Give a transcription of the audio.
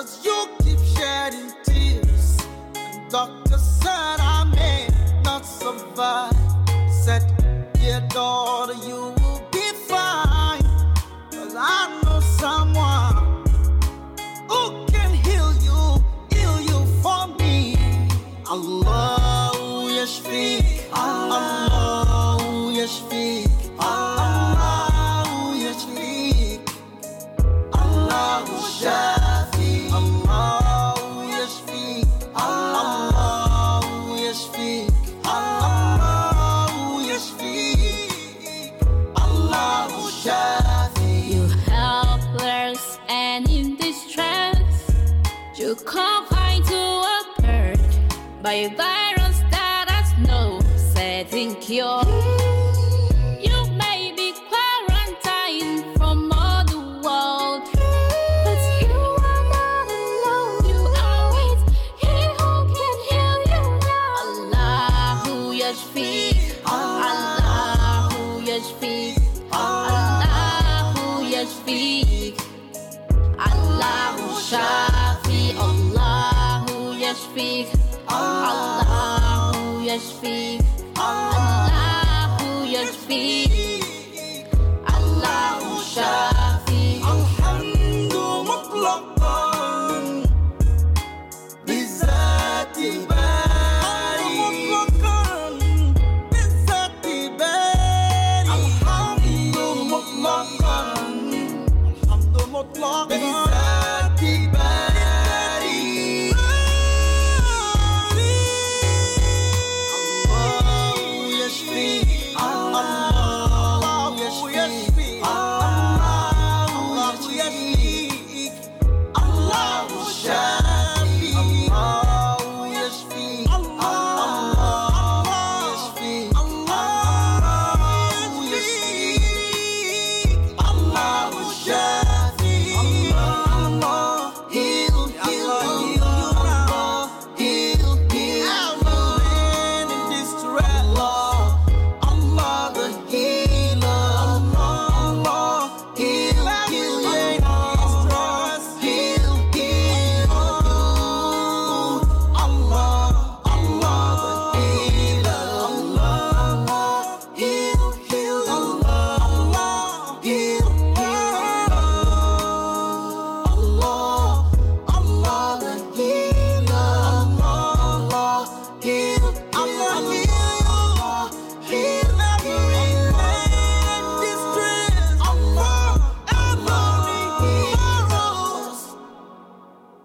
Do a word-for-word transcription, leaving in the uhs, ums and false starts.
Cause you keep shedding tears. And doctor said I may not survive. Said, dear daughter, you will be fine. Cause I know someone who can heal you, heal you for me. Allahu yashfik, Allahu yashfik, Allahu yashfik, Allahu shafi, Allahu yashfik, Allahu yashfik, Allahu yashfik, Allahu shafi. You helpless and in distress, you confined to a bird by a virus that has no setting cure. You may be quarantined from all the world, but you are not alone. You are with He who can heal you now. Allahu yashfik, Allahu yashfik, Allahu yashfik, Allahu shafi, Allahu yashfik, Allahu yashfik, Allahu yashfik.